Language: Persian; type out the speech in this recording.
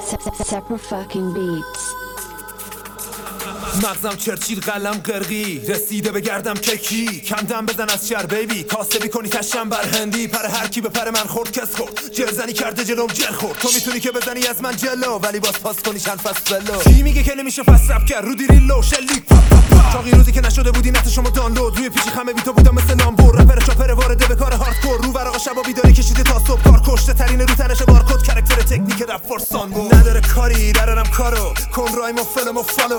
Separate fucking beats. مغزم چرچیل قلم قرقی رسیده به گردم ککی کندم بزن از شر بیبی کاسبی کنی تشم بر هندی پر هر کی به پر من خورد کس خورد جرزنی کرده جلوم جر خورد تو میتونی که بزنی از من جلو ولی باز پاس کنی چند فصل بلو کی میگه که نمیشه فصل رپ کرد رو دیری لو شلیک چاقی روزی که نشده بودی نت شما دانلود روی پیچی خمه بی تو بودم مثل لامبور رپر چاپر وارده به کار هاردکور رو ورقا شبا بیداری کشیده تا صبح کار کشته ترین رو تنش بارکد کاراکتر تکنیک رپ فورسان نداره کاری درارم کارو کن رای مو فلم و فالو